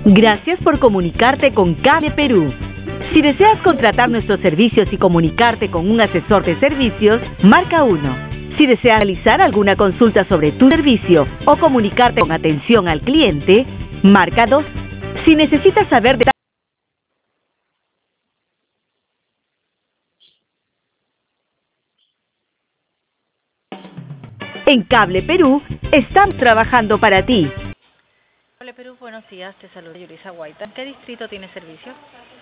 Gracias por comunicarte con Cable Perú. Si deseas contratar nuestros servicios y comunicarte con un asesor de servicios, marca 1. Si deseas realizar alguna consulta sobre tu servicio o comunicarte con atención al cliente, marca 2. Si necesitas saber de En Cable Perú, estamos trabajando para ti. Cable Perú, buenos días, te saluda Yurisa Guaita. ¿En qué distrito tiene servicio?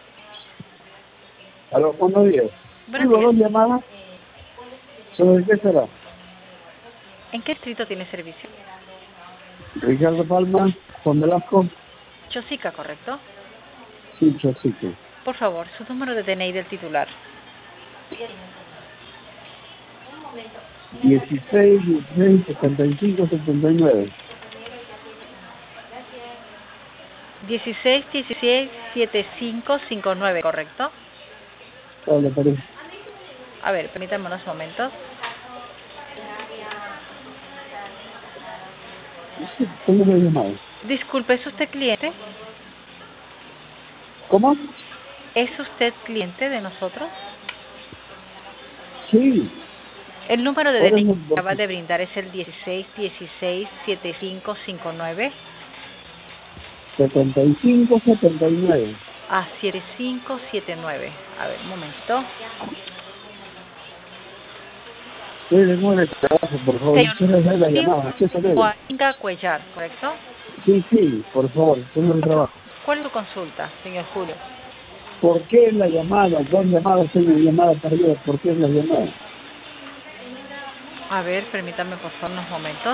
Aló, buenos días. Buenos Tengo días. dos llamadas. ¿Sobre qué será? ¿En qué distrito tiene servicio? Ricardo Palma, Juan Velasco, Chosica, ¿correcto? sí, Chosique. Por favor, su número de DNI del titular. 16, 16, 75, 79. 16-16-7559, ¿correcto? Claro, le parece. A ver, permítanme unos momentos. Sí, tengo dos llamadas. Disculpe, ¿es usted cliente? ¿Cómo? ¿Es usted cliente de nosotros? Sí. El número de Ahora DNI no, que acaba de brindar es el 16-16-7559. 75, 79. A 7579. A ver, un momento. Estoy de nuevo en el trabajo, por favor. Señor Quiero hacer la llamada. ¿Qué saber? Juanca Cuellar, ¿correcto? Sí, sí, por favor. Tengo el trabajo. ¿Cuál es su consulta, señor Julio? ¿Por qué la llamada? Dos llamadas, tengo llamada perdida. ¿Por qué la llamada? A ver, permítame por favor unos momentos.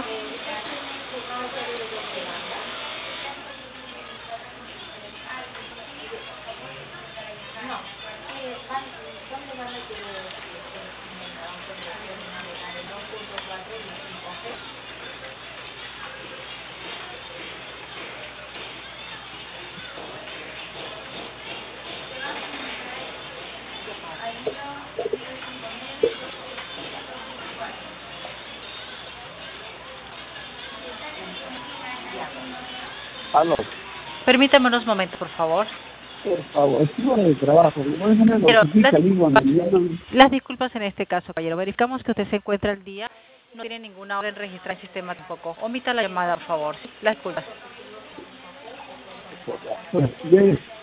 Aló. Permítame unos momentos, por favor. Por favor, estoy en el trabajo. No es una Pero noticia, digo, me llaman. las disculpas en este caso, caballero. Verificamos que usted se encuentra al día. No tiene ninguna orden registrada en el sistema tampoco. Omita la llamada, por favor. Las disculpas. Bueno,